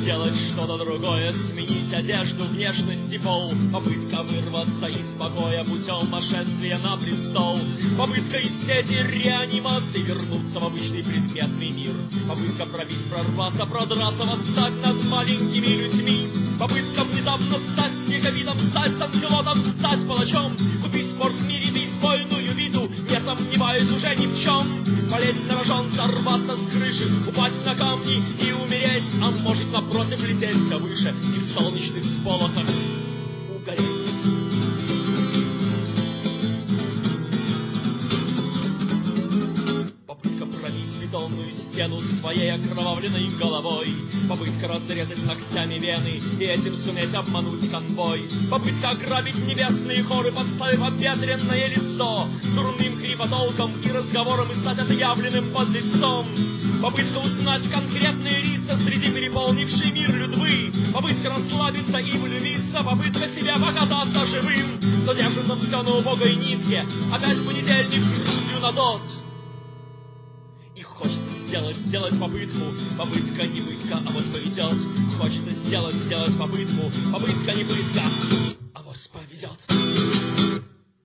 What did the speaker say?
сделать что-то другое, сменить одежду, внешность и пол. Попытка вырваться из покоя путем нашествия на престол. Попытка из сети реанимации вернуться в обычный предметный мир. Попытка пробить, прорваться, продраться, восстать над маленькими людьми. Попытка внезапно стать яковитом, стать санкелотом, стать палачом. Купить спорт в мире, бейсбольную биту, не сомневаюсь уже ни в чем. Полезть на рожон, сорваться с крыши, упасть на камни и умереть. А может, напротив, лететь все выше и в солнечных сполохах угореть. Попытка пробить бетонную стену своей окровавленной головой. Попытка разрезать ногтями вены и этим суметь обмануть конвой. Попытка ограбить небесные хоры, подставив обветренное лицо дурным кривотолком и разговором и стать отъявленным подлецом. Попытка узнать конкретные лица среди переполнившей мир людьбы. Попытка расслабиться и влюбиться. Попытка себя показаться живым. Но держится все на убогой нитке. Опять понедельник грудью на дот. И хочется сделать попытку. Попытка не пытка, а вот повезет. Хочется сделать попытку. Попытка не пытка, а вот повезет.